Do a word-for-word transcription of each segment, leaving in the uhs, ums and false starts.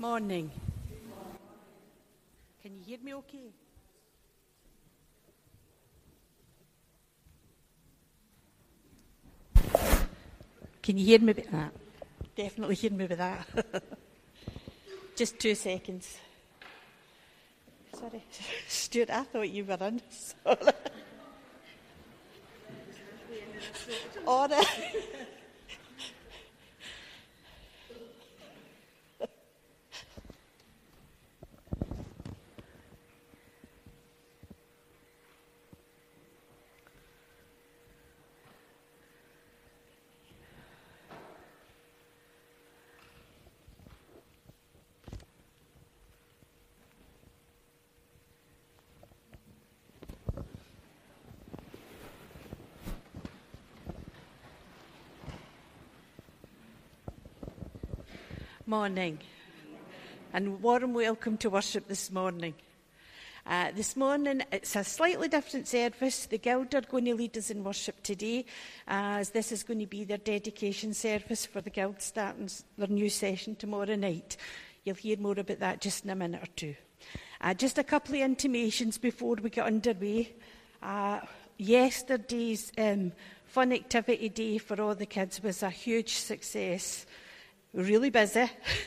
Morning. Can you hear me okay? Can you hear me with that? Definitely hear me with that. Just two seconds. Sorry. Stuart, I thought you were in. Sorry. All right. Morning, and warm welcome to worship this morning. Uh, this morning it's a slightly different service. The Guild are going to lead us in worship today, uh, as this is going to be their dedication service for the Guild starting their new session tomorrow night. You'll hear more about that just in a minute or two. Uh, just a couple of intimations before we get underway. Uh, yesterday's um, fun activity day for all the kids was a huge success. Really busy.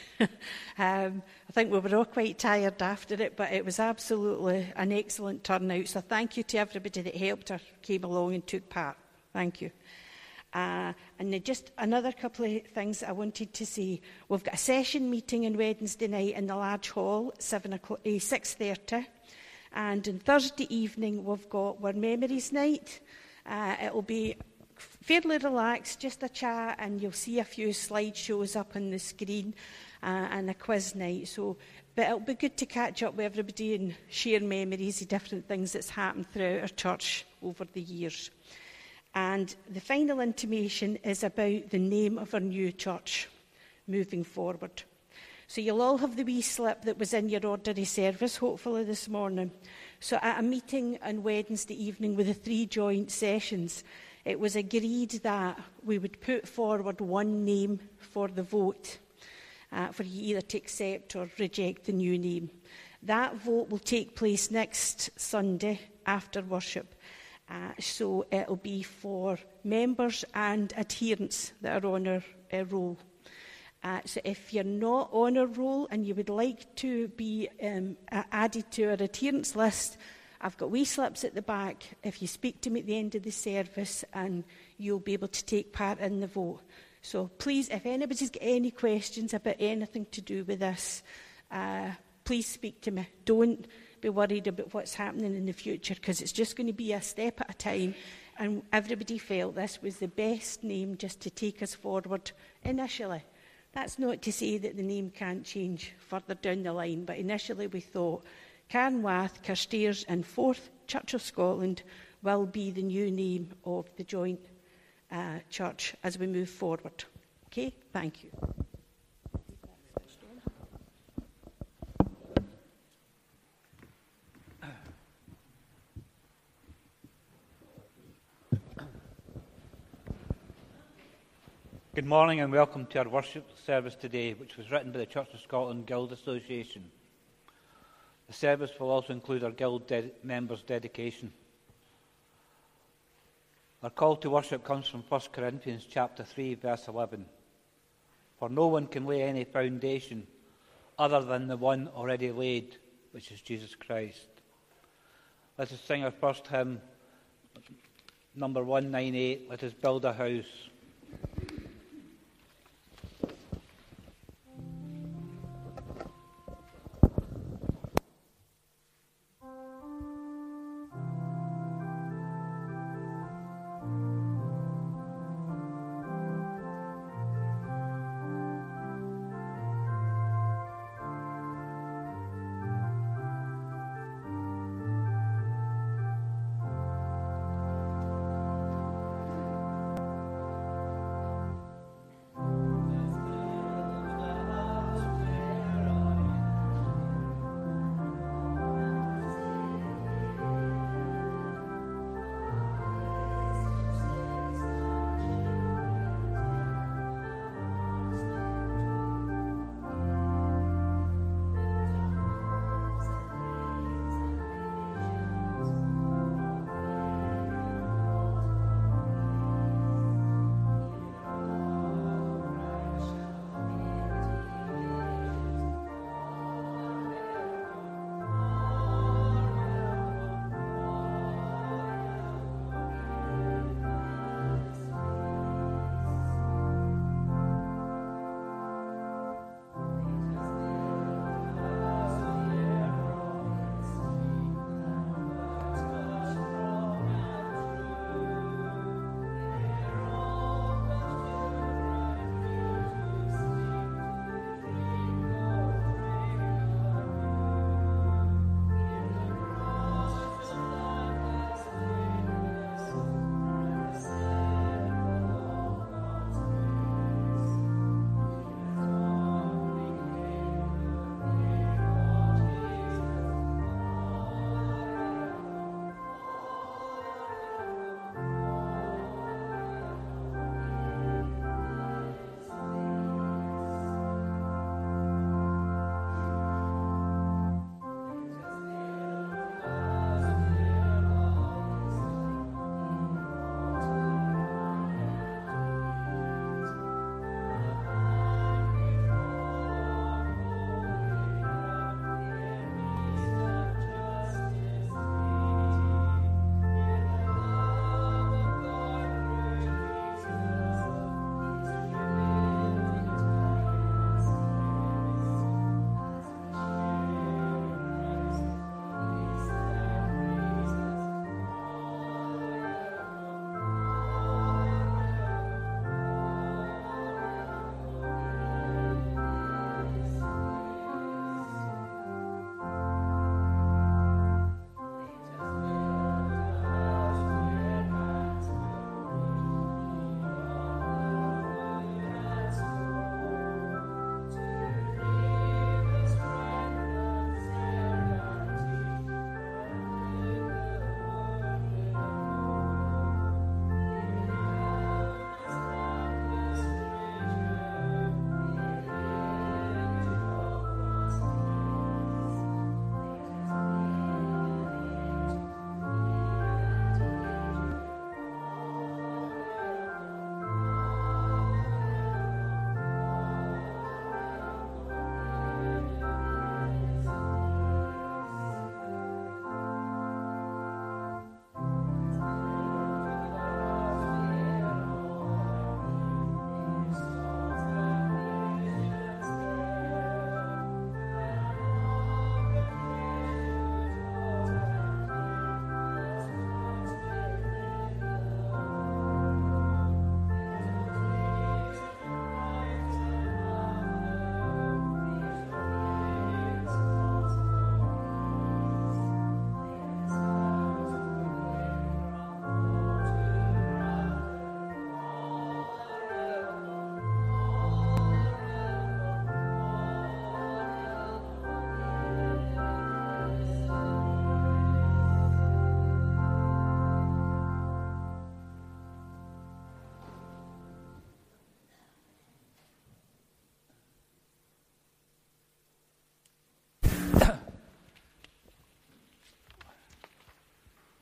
um, I think we were all quite tired after it, but it was absolutely an excellent turnout. So thank you to everybody that helped or came along and took part. Thank you. Uh, and then just another couple of things I wanted to say. We've got a session meeting on Wednesday night in the large hall at seven o'clock, eh, six thirty. And on Thursday evening, we've got our Memories Night. Uh, it'll be fairly relaxed, just a chat, and you'll see a few slideshows up on the screen uh, and a quiz night. So, but it'll be good to catch up with everybody and share memories of different things that's happened throughout our church over the years. And the final intimation is about the name of our new church moving forward. So you'll all have the wee slip that was in your ordinary service, hopefully this morning. So at a meeting on Wednesday evening with the three joint sessions, it was agreed that we would put forward one name for the vote, uh, for you either to accept or reject the new name. That vote will take place next Sunday after worship. Uh, so it'll be for members and adherents that are on our, our roll. Uh, so if you're not on a roll and you would like to be um, added to our adherents list, I've got wee slips at the back. If you speak to me at the end of the service, and you'll be able to take part in the vote. So please, if anybody's got any questions about anything to do with this, uh, please speak to me. Don't be worried about what's happening in the future, because it's just going to be a step at a time. And everybody felt this was the best name just to take us forward initially. That's not to say that the name can't change further down the line, but initially we thought Carnwath, Carstairs and Fourth Church of Scotland will be the new name of the joint uh, church as we move forward. Okay, thank you. Good morning and welcome to our worship service today, which was written by the Church of Scotland Guild Association. The service will also include our Guild de- members' dedication. Our call to worship comes from First Corinthians chapter three, verse eleven. For no one can lay any foundation other than the one already laid, which is Jesus Christ. Let us sing our first hymn, number one ninety-eight, Let Us Build a House.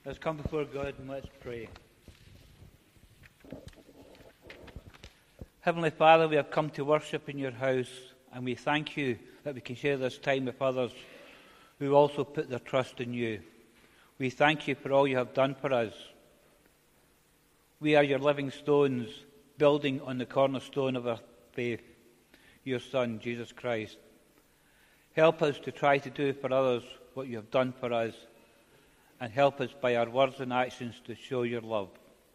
Let's come before God and let's pray. Heavenly Father, we have come to worship in your house, and we thank you that we can share this time with others who also put their trust in you. We thank you for all you have done for us. We are your living stones, building on the cornerstone of our faith, your Son, Jesus Christ. Help us to try to do for others what you have done for us, and help us by our words and actions to show your love.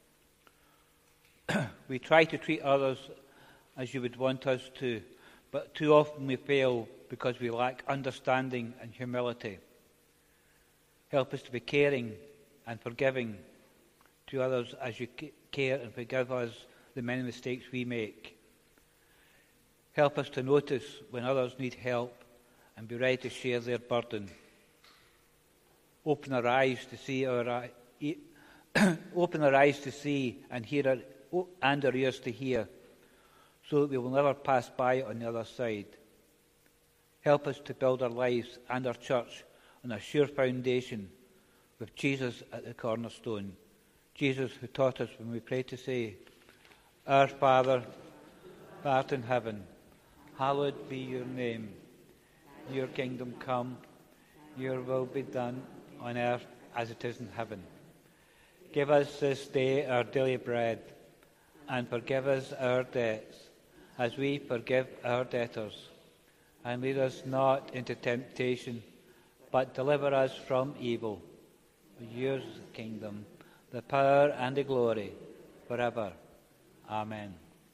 We try to treat others as you would want us to, but too often we fail because we lack understanding and humility. Help us to be caring and forgiving to others as you care and forgive us the many mistakes we make. Help us to notice when others need help and be ready to share their burden. Open our eyes to see our open our eyes to see and hear our, and our ears to hear, so that we will never pass by on the other side. Help us to build our lives and our church on a sure foundation with Jesus at the cornerstone. Jesus, who taught us when we pray to say, Our Father, who art in heaven, hallowed be your name. Your kingdom come, your will be done on earth as it is in heaven. Give us this day our daily bread, and forgive us our debts, as we forgive our debtors. And lead us not into temptation, but deliver us from evil. For yours is the kingdom, the power and the glory, forever. Amen.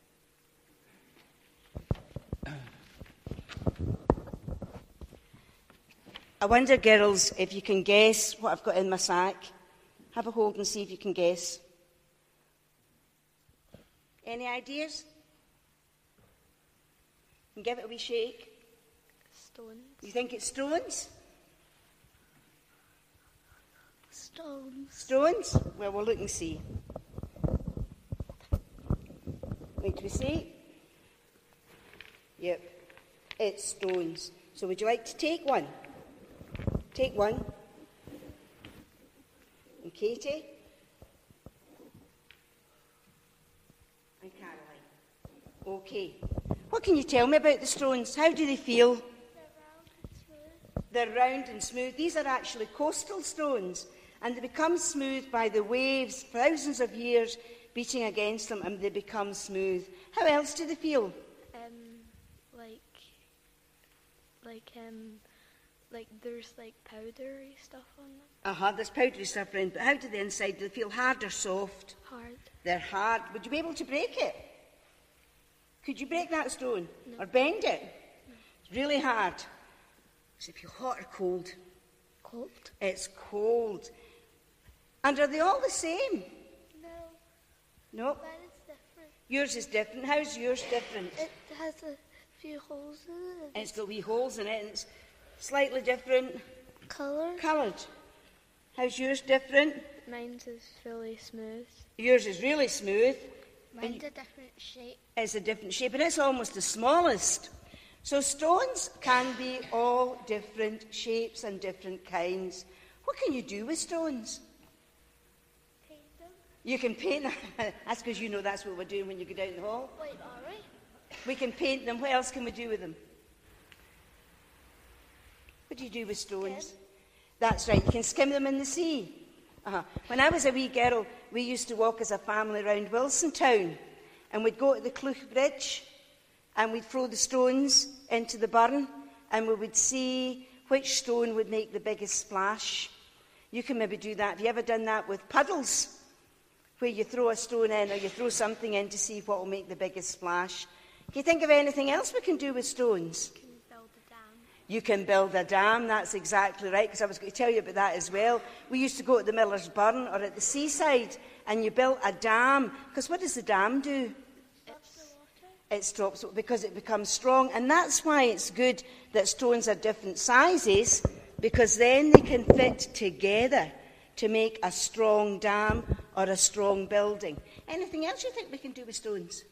I wonder, girls, if you can guess what I've got in my sack. Have a hold and see if you can guess. Any ideas? And give it a wee shake. Stones. You think it's stones? Stones. Stones? Well, we'll look and see. Wait, do we see? Yep, it's stones. So would you like to take one? Take one. And Katie? And Caroline. Okay. What can you tell me about the stones? How do they feel? They're round and smooth. They're round and smooth. These are actually coastal stones, and they become smooth by the waves, thousands of years beating against them, and they become smooth. How else do they feel? Um, like, like, um, like there's like powdery stuff on them. Uh-huh, there's powdery stuff around, but how do the inside? Do they feel hard or soft? Hard. They're hard. Would you be able to break it? Could you break that stone? No. Or bend it? No. It's really hard. Does it feel hot or cold? Cold. It's cold. And are they all the same? No. No. Mine is different. Yours is different. How's yours different? It has a few holes in it. And it's got wee holes in it, and it's slightly different Colour. coloured. How's yours different? Mine's is really smooth. Yours is really smooth. Mine's a different shape. It's a different shape, and it's almost the smallest. So stones can be all different shapes and different kinds. What can you do with stones? Paint them. You can paint them. That's because you know that's what we're doing when you go down the hall. Wait, alright. We can paint them. What else can we do with them? What do you do with stones? Skim. That's right. You can skim them in the sea. Uh-huh. When I was a wee girl, we used to walk as a family round Wilson Town, and we'd go to the Cleuch Bridge, and we'd throw the stones into the burn, and we would see which stone would make the biggest splash. You can maybe do that. Have you ever done that with puddles, where you throw a stone in or you throw something in to see what will make the biggest splash? Can you think of anything else we can do with stones? Can build a dam. You can build a dam, that's exactly right, because I was going to tell you about that as well. We used to go to the Miller's Burn or at the seaside, and you built a dam, because what does the dam do? Stops the water. It stops because it becomes strong, and that's why it's good that stones are different sizes, because then they can fit together to make a strong dam or a strong building. Anything else you think we can do with stones?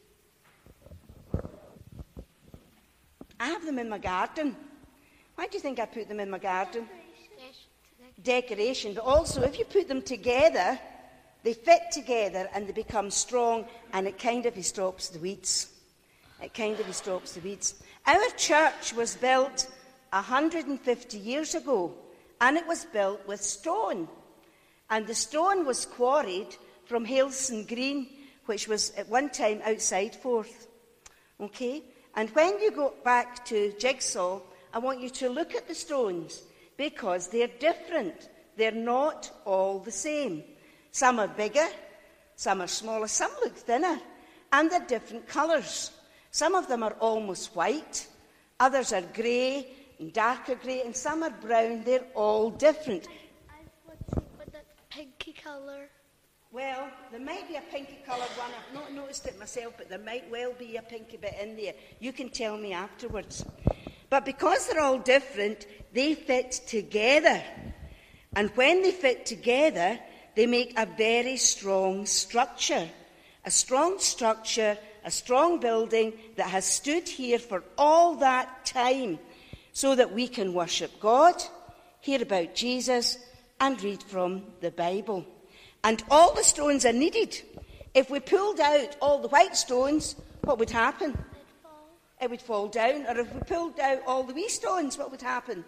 I have them in my garden. Why do you think I put them in my garden? Decoration. decoration, but also if you put them together, they fit together and they become strong, and it kind of stops the weeds. It kind of stops the weeds. Our church was built one hundred fifty years ago, and it was built with stone. And the stone was quarried from Haleston Green, which was at one time outside Forth. Okay? And when you go back to Jigsaw, I want you to look at the stones, because they're different. They're not all the same. Some are bigger, some are smaller, some look thinner, and they're different colours. Some of them are almost white, others are grey and darker grey, and some are brown. They're all different. I, I want to see what that pinky colour. Well, there might be a pinky coloured one. I've not noticed it myself, but there might well be a pinky bit in there. You can tell me afterwards. But because they're all different, they fit together. And when they fit together, they make a very strong structure. A strong structure, a strong building that has stood here for all that time, so that we can worship God, hear about Jesus, and read from the Bible. And all the stones are needed. If we pulled out all the white stones, what would happen? It would fall down. Or if we pulled out all the wee stones, what would happen?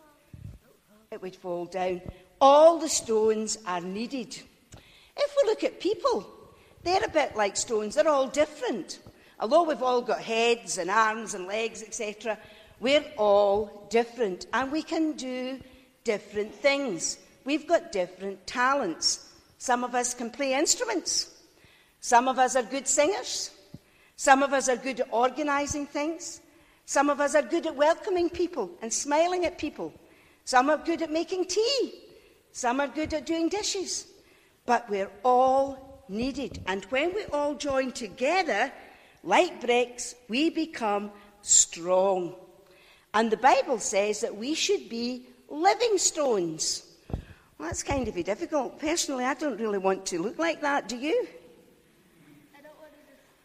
It would fall down. All the stones are needed. If we look at people, they're a bit like stones. They're all different. Although we've all got heads and arms and legs, et cetera, we're all different. And we can do different things. We've got different talents. Some of us can play instruments. Some of us are good singers. Some of us are good at organising things. Some of us are good at welcoming people and smiling at people. Some are good at making tea. Some are good at doing dishes. But we're all needed. And when we all join together, like bricks, we become strong. And the Bible says that we should be living stones. Well, that's kind of difficult. Personally, I don't really want to look like that. Do you? I don't want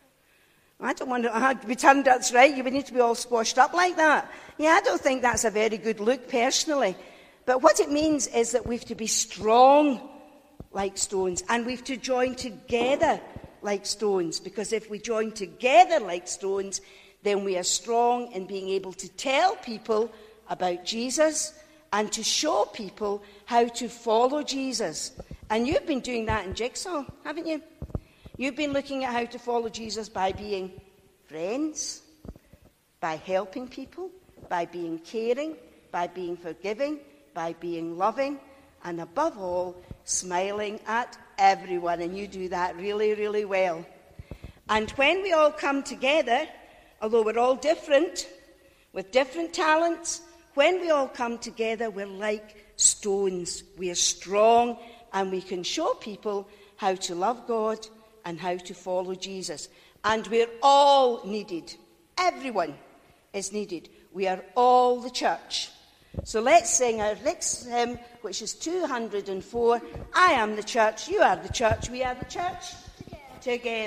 to. I don't want to uh, be turned. That's right. You would need to be all squashed up like that. Yeah, I don't think that's a very good look, personally. But what it means is that we've to be strong like stones, and we've to join together like stones. Because if we join together like stones, then we are strong in being able to tell people about Jesus and to show people how to follow Jesus. And you've been doing that in Jigsaw, haven't you? You've been looking at how to follow Jesus by being friends, by helping people, by being caring, by being forgiving, by being loving, and above all, smiling at everyone. And you do that really, really well. And when we all come together, although we're all different, with different talents, when we all come together, we're like stones. We are strong, and we can show people how to love God and how to follow Jesus. And we're all needed. Everyone is needed. We are all the church. So let's sing our next hymn, which is two hundred and four. I am the church, you are the church, we are the church together. together.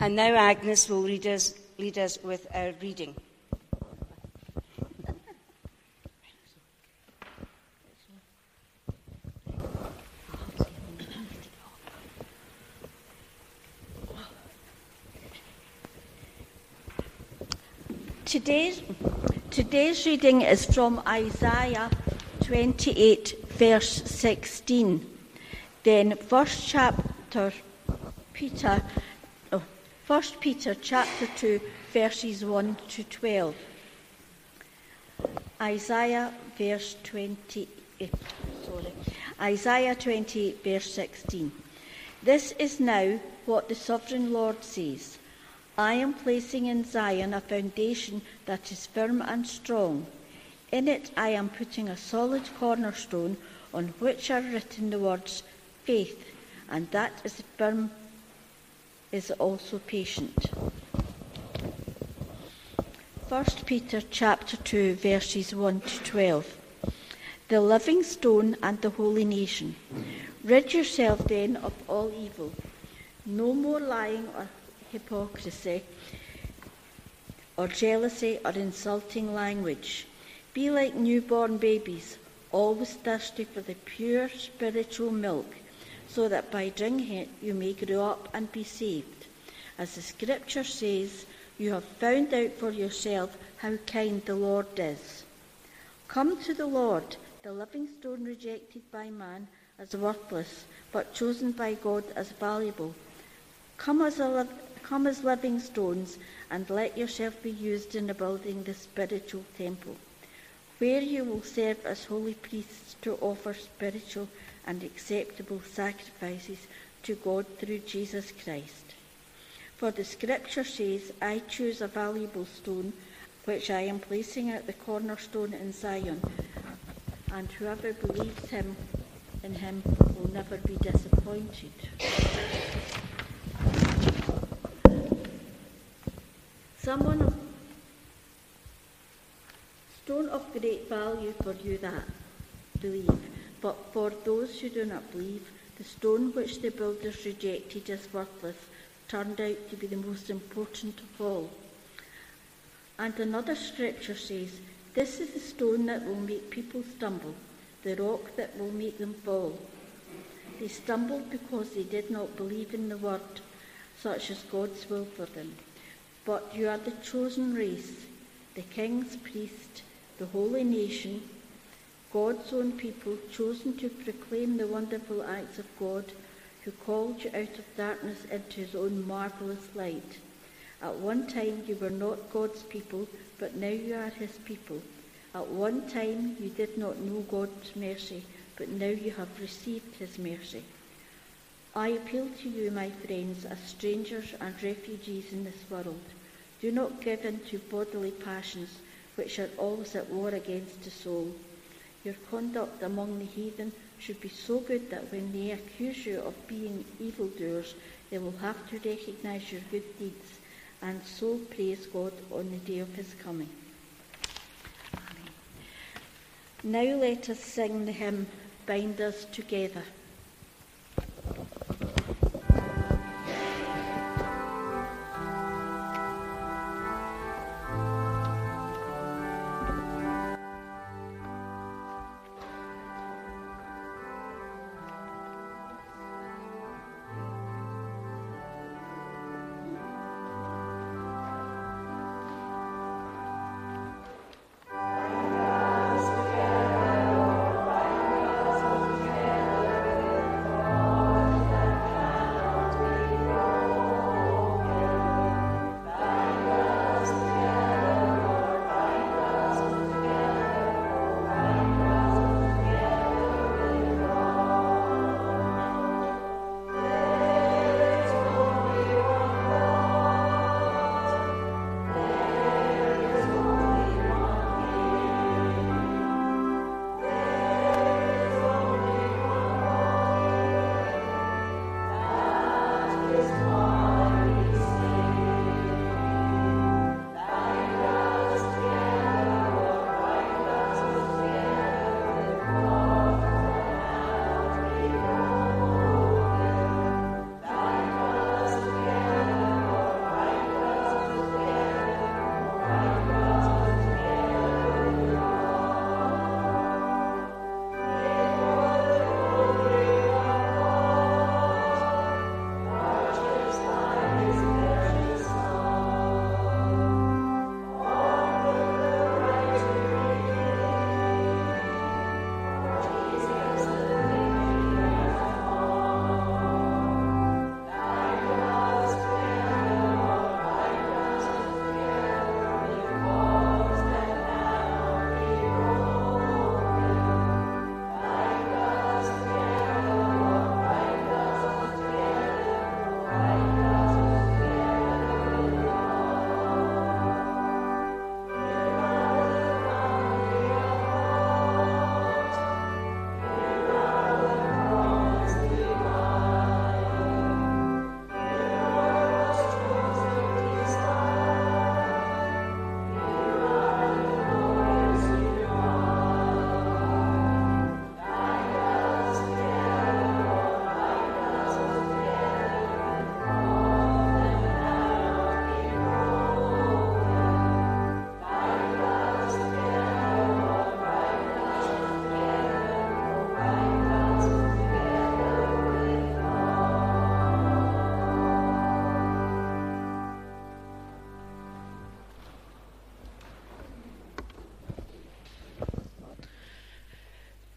And now Agnes will read us, lead us with our reading. Today's, today's reading is from Isaiah twenty-eight, verse sixteen. Then first chapter, Peter, oh, First Peter chapter two, verses one to twelve. Isaiah verse twenty, eh, sorry, Isaiah twenty-eight, verse sixteen. This is now what the sovereign Lord says. I am placing in Zion a foundation that is firm and strong. In it I am putting a solid cornerstone on which are written the words faith, and that is firm is also patient. First Peter chapter two, verses one to twelve. The living stone and the holy nation. Rid yourself then of all evil. No more lying or hypocrisy or jealousy or insulting language. Be like newborn babies, always thirsty for the pure spiritual milk, so that by drinking it you may grow up and be saved. As the scripture says, you have found out for yourself how kind the Lord is. Come to the Lord, the living stone rejected by man as worthless, but chosen by God as valuable. Come as a li- come as living stones, and let yourself be used in the building the spiritual temple, where you will serve as holy priests to offer spiritual and acceptable sacrifices to God through Jesus Christ. For the scripture says, I choose a valuable stone, which I am placing at the cornerstone in Zion, and whoever believes him in him will never be disappointed. Someone of stone of great value for you that believe, but for those who do not believe, the stone which the builders rejected as worthless turned out to be the most important of all. And another scripture says, this is the stone that will make people stumble, the rock that will make them fall. They stumbled because they did not believe in the word, such as God's will for them. But you are the chosen race, the king's priest, the holy nation, God's own people, chosen to proclaim the wonderful acts of God, who called you out of darkness into his own marvellous light. At one time you were not God's people, but now you are his people. At one time you did not know God's mercy, but now you have received his mercy. I appeal to you, my friends, as strangers and refugees in this world. Do not give in to bodily passions, which are always at war against the soul. Your conduct among the heathen should be so good that when they accuse you of being evildoers, they will have to recognize your good deeds and so praise God on the day of his coming. Now let us sing the hymn, Bind Us Together. Together,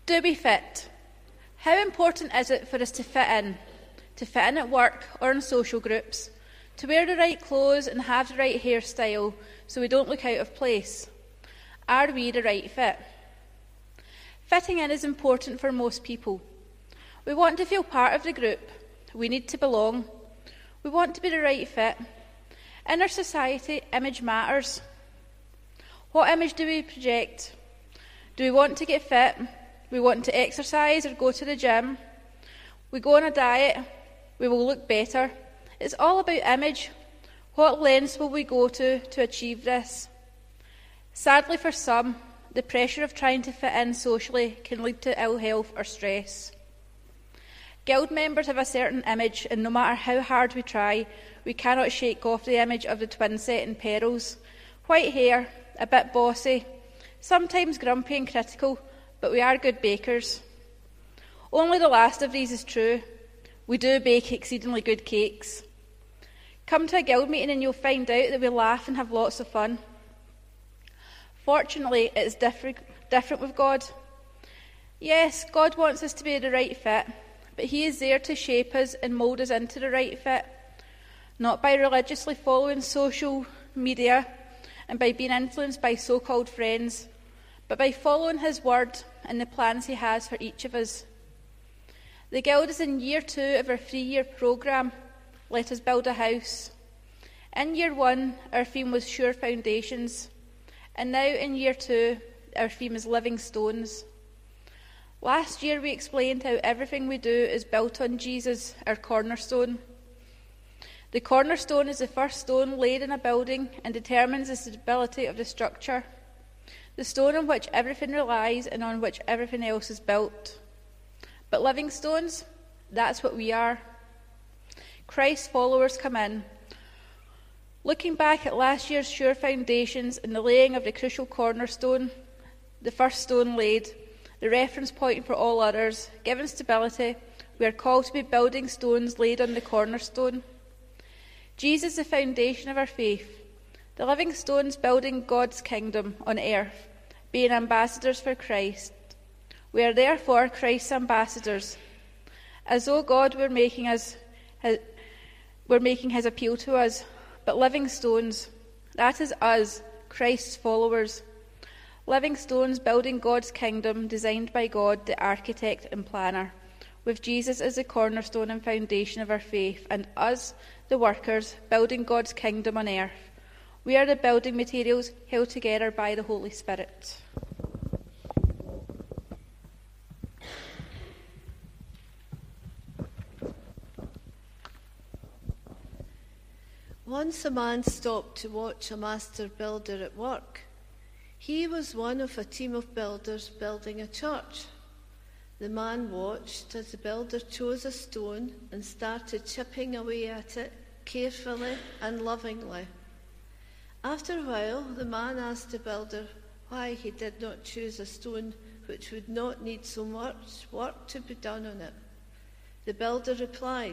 Do we fit? How important is it for us to fit in? To fit in at work or in social groups? To wear the right clothes and have the right hairstyle so we don't look out of place? Are we the right fit? Fitting in is important for most people. We want to feel part of the group. We need to belong. We want to be the right fit. In our society, image matters. What image do we project? Do we want to get fit? We want to exercise or go to the gym. We go on a diet. We will look better. It's all about image. What lengths will we go to to achieve this? Sadly for some, the pressure of trying to fit in socially can lead to ill health or stress. Guild members have a certain image, and no matter how hard we try, we cannot shake off the image of the twin set in perils. White hair, a bit bossy, sometimes grumpy and critical, but we are good bakers. Only the last of these is true. We do bake exceedingly good cakes. Come to a guild meeting and you'll find out that we laugh and have lots of fun. Fortunately, it is different, different with God. Yes, God wants us to be the right fit, but he is there to shape us and mould us into the right fit, not by religiously following social media and by being influenced by so-called friends, but by following his word and the plans he has for each of us. The Guild is in year two of our three-year programme, Let Us Build a House. In year one, our theme was Sure Foundations, and now in year two, our theme is Living Stones. Last year we explained how everything we do is built on Jesus, our cornerstone. The cornerstone is the first stone laid in a building and determines the stability of the structure, the stone on which everything relies and on which everything else is built. But living stones, that's what we are. Christ's followers come in. Looking back at last year's Sure Foundations and the laying of the crucial cornerstone, the first stone laid, the reference point for all others, given stability, we are called to be building stones laid on the cornerstone. Jesus is the foundation of our faith, the living stones building God's kingdom on earth, being ambassadors for Christ. We are therefore Christ's ambassadors, as though God were making us, his, were making his appeal to us, but living stones, that is us, Christ's followers. Living stones building God's kingdom, designed by God, the architect and planner, with Jesus as the cornerstone and foundation of our faith, and us, the workers, building God's kingdom on earth. We are the building materials held together by the Holy Spirit. Once a man stopped to watch a master builder at work. He was one of a team of builders building a church. The man watched as the builder chose a stone and started chipping away at it carefully and lovingly. After a while, the man asked the builder why he did not choose a stone which would not need so much work to be done on it. The builder replied,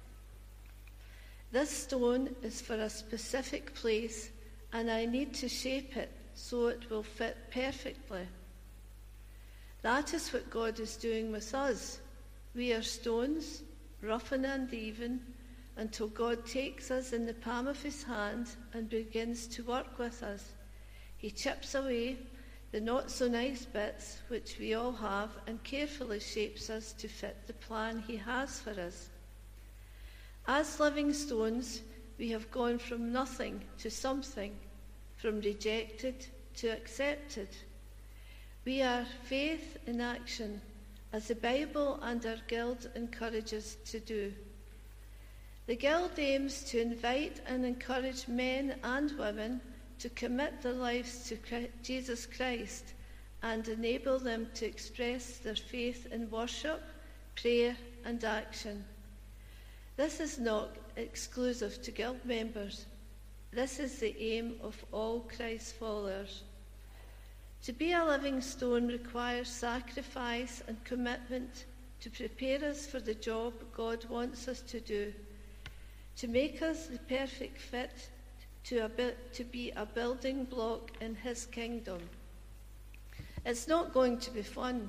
"This stone is for a specific place, and I need to shape it so it will fit perfectly." That is what God is doing with us. We are stones, rough and uneven, until God takes us in the palm of his hand and begins to work with us. He chips away the not-so-nice bits, which we all have, and carefully shapes us to fit the plan he has for us. As living stones, we have gone from nothing to something, from rejected to accepted. We are faith in action, as the Bible and our Guild encourage us to do. The Guild aims to invite and encourage men and women to commit their lives to Jesus Christ and enable them to express their faith in worship, prayer, and action. This is not exclusive to Guild members. This is the aim of all Christ followers. To be a living stone requires sacrifice and commitment to prepare us for the job God wants us to do, to make us the perfect fit to, a, to be a building block in his kingdom. It's not going to be fun,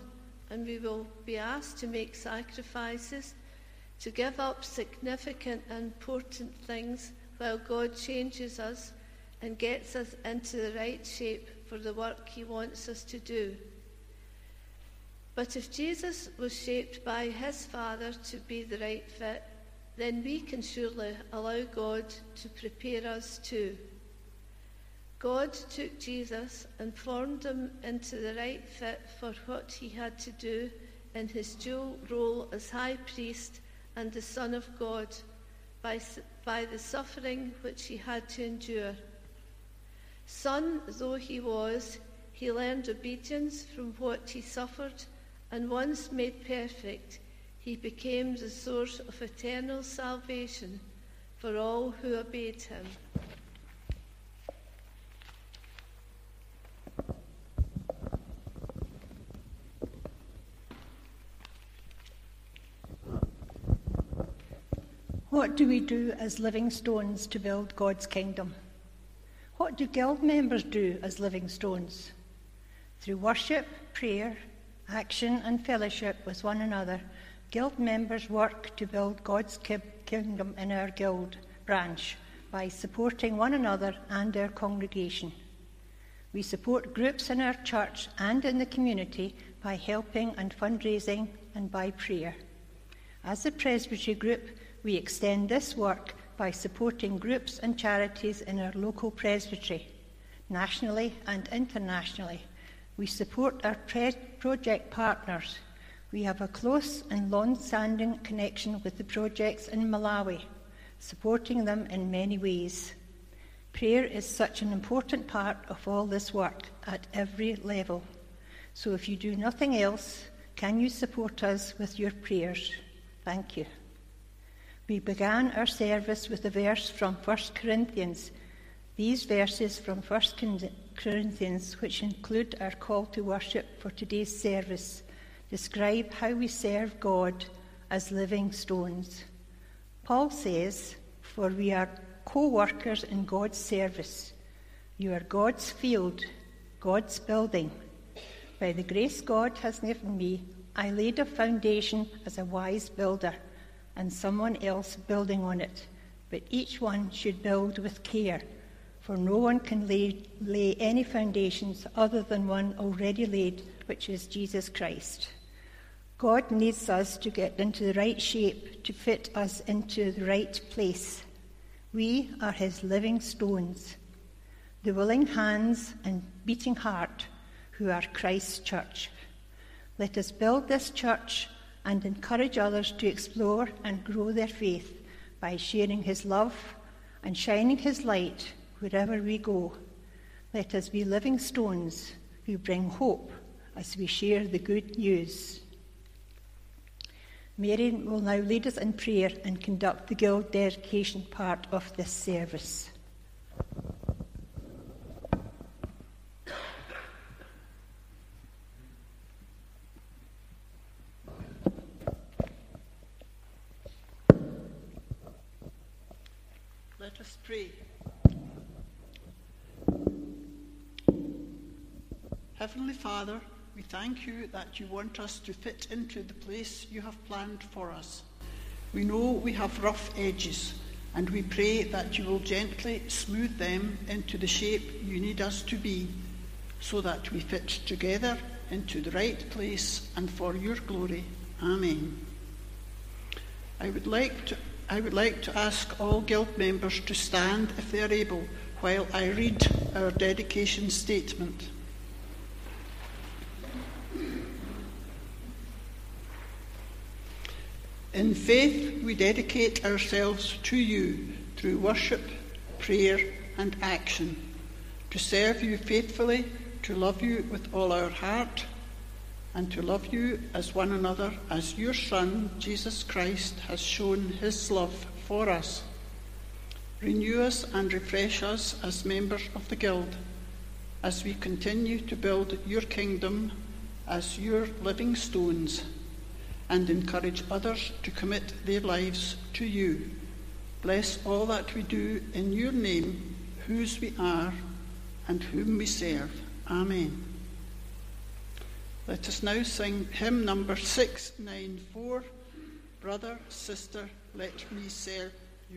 and we will be asked to make sacrifices, to give up significant and important things while God changes us and gets us into the right shape for the work he wants us to do. But if Jesus was shaped by his Father to be the right fit, then we can surely allow God to prepare us too. God took Jesus and formed him into the right fit for what he had to do in his dual role as high priest and the Son of God by, by the suffering which he had to endure. Son though he was, he learned obedience from what he suffered, and once made perfect, he became the source of eternal salvation for all who obeyed him. What do we do as living stones to build God's kingdom? What do guild members do as living stones? Through worship, prayer, action and fellowship with one another, guild members work to build God's kingdom in our guild branch by supporting one another and our congregation. We support groups in our church and in the community by helping and fundraising and by prayer. As a presbytery group, we extend this work by supporting groups and charities in our local presbytery. Nationally and internationally, we support our pre- project partners. We have a close and long-standing connection with the projects in Malawi, supporting them in many ways. Prayer is such an important part of all this work at every level. So if you do nothing else, can you support us with your prayers? Thank you. We began our service with a verse from First Corinthians. These verses from First Corinthians, which include our call to worship for today's service, describe how we serve God as living stones. Paul says, "For we are co-workers in God's service. You are God's field, God's building. By the grace God has given me, I laid a foundation as a wise builder, and someone else building on it. But each one should build with care, for no one can lay, lay any foundations other than one already laid, which is Jesus Christ." God needs us to get into the right shape to fit us into the right place. We are his living stones, the willing hands and beating heart who are Christ's church. Let us build this church and encourage others to explore and grow their faith by sharing his love and shining his light wherever we go. Let us be living stones who bring hope as we share the good news. Mary will now lead us in prayer and conduct the guild dedication part of this service. Let us pray. Heavenly Father, we thank you that you want us to fit into the place you have planned for us. We know we have rough edges, and we pray that you will gently smooth them into the shape you need us to be, so that we fit together into the right place and for your glory. Amen. I would like to I would like to ask all guild members to stand if they are able while I read our dedication statement. In faith, we dedicate ourselves to you through worship, prayer, and action, to serve you faithfully, to love you with all our heart, and to love you as one another as your Son, Jesus Christ, has shown his love for us. Renew us and refresh us as members of the Guild, as we continue to build your kingdom as your living stones, and encourage others to commit their lives to you. Bless all that we do in your name, whose we are and whom we serve. Amen. Let us now sing hymn number six ninety-four, Brother, Sister, Let Me Serve You.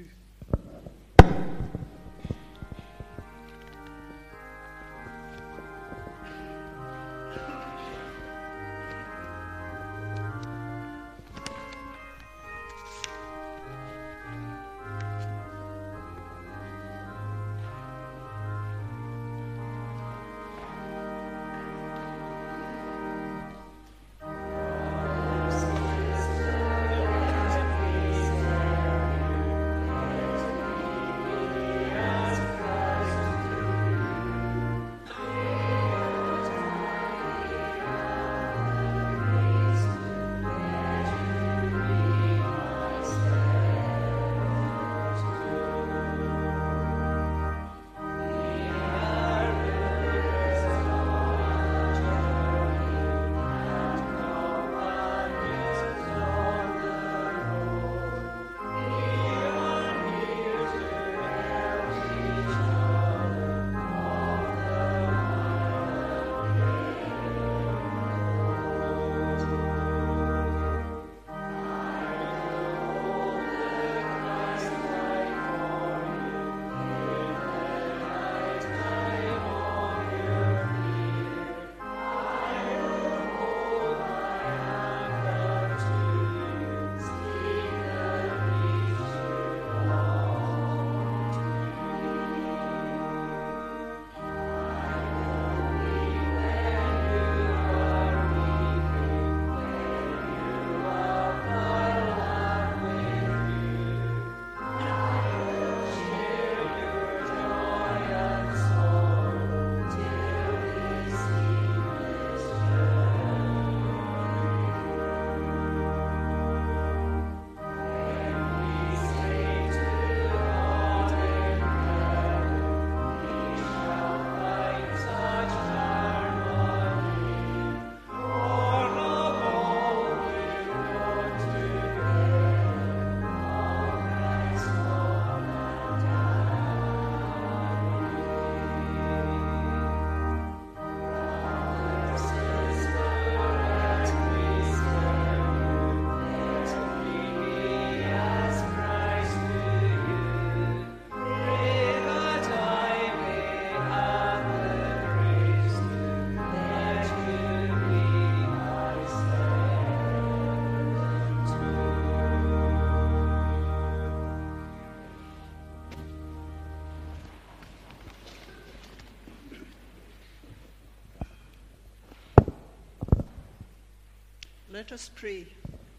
Let us pray.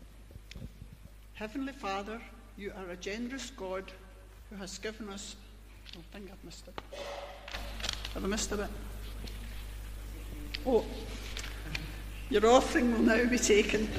Heavenly Father, you are a generous God who has given us... Oh, I think I've missed it. Have I missed a bit? Oh, your offering will now be taken.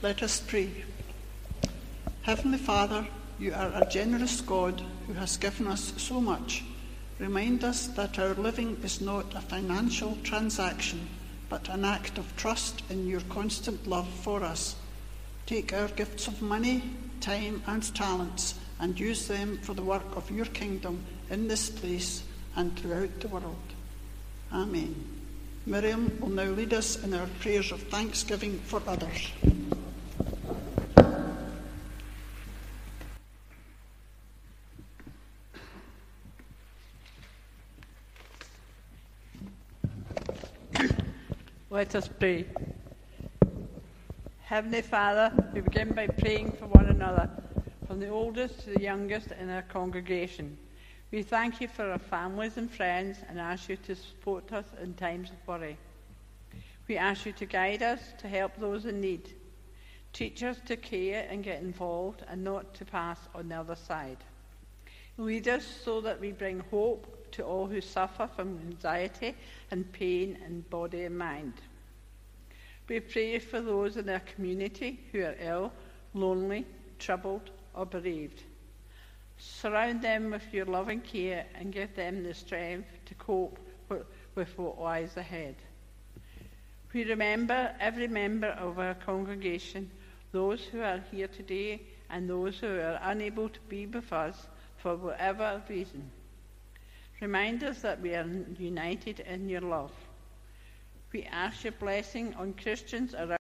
Let us pray. Heavenly Father, you are a generous God who has given us so much. Remind us that our living is not a financial transaction, but an act of trust in your constant love for us. Take our gifts of money, time and talents and use them for the work of your kingdom in this place and throughout the world. Amen. Miriam will now lead us in our prayers of thanksgiving for others. Let us pray. Heavenly Father, we begin by praying for one another, from the oldest to the youngest in our congregation. We thank you for our families and friends and ask you to support us in times of worry. We ask you to guide us to help those in need. Teach us to care and get involved and not to pass on the other side. Lead us so that we bring hope to all who suffer from anxiety and pain in body and mind. We pray for those in our community who are ill, lonely, troubled, or bereaved. Surround them with your loving care and give them the strength to cope with what lies ahead. We remember every member of our congregation, those who are here today and those who are unable to be with us for whatever reason. Remind us that we are united in your love. We ask your blessing on Christians around